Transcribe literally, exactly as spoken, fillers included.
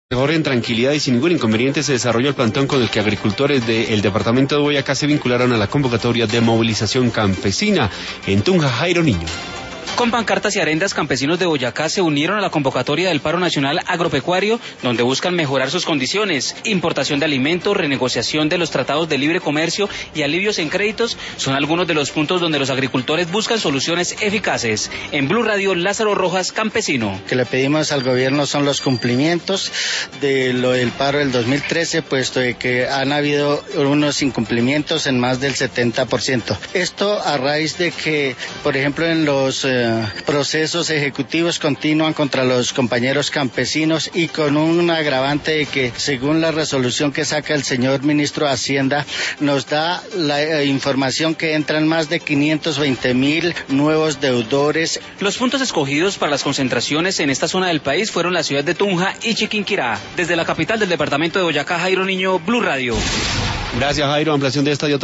Mejor en tranquilidad y sin ningún inconveniente se desarrolló el plantón con el que agricultores del departamento de Boyacá se vincularon a la convocatoria de movilización campesina en Tunja, Jairo Niño. Con pancartas y arendas, campesinos de Boyacá se unieron a la convocatoria del paro nacional agropecuario, donde buscan mejorar sus condiciones. Importación de alimentos, renegociación de los tratados de libre comercio y alivios en créditos son algunos de los puntos donde los agricultores buscan soluciones eficaces. En Blue Radio, Lázaro Rojas, campesino. Que le pedimos al gobierno son los cumplimientos de lo del paro del dos mil trece, puesto de que han habido unos incumplimientos en más del setenta por ciento. Esto a raíz de que, por ejemplo, en los eh, procesos ejecutivos continúan contra los compañeros campesinos y con un agravante de que, según la resolución que saca el señor ministro de Hacienda, nos da la eh, información que entran más de quinientos veinte mil nuevos deudores. Los puntos escogidos para las concentraciones en esta zona del país fueron la ciudad de Tunja y Chiquinquirá. Desde la capital del departamento de Boyacá, Jairo Niño, Blue Radio. Gracias, Jairo. Ampliación de esta y otra